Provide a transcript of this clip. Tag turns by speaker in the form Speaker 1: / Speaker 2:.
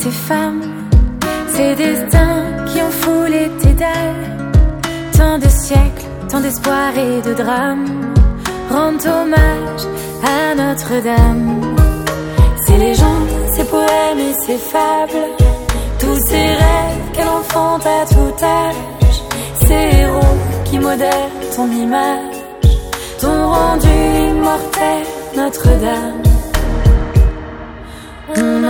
Speaker 1: ces femmes, ces destins qui ont foulé tes dalles. Tant de siècles, tant d'espoir et de drames rendent hommage à Notre-Dame. Ces légendes, ces poèmes et ces fables, tous ces rêves qu'elle enfante à tout âge, ces héros qui modèrent ton image, t'ont rendu immortel, Notre-Dame.